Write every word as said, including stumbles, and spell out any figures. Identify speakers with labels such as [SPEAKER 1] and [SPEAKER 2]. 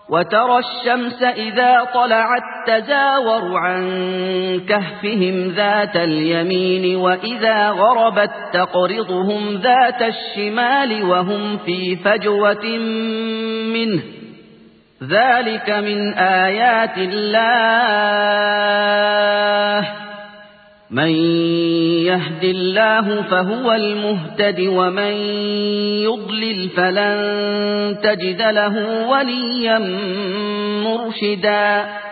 [SPEAKER 1] وترى الشمس إذا طلعت تزاور عن كهفهم ذات اليمين وإذا غربت تقرضهم ذات الشمال وهم في فجوة منه ذلك من آيات الله من يهد الله فهو المهتد ومن يضلل فلن تجد له وليا مرشدا.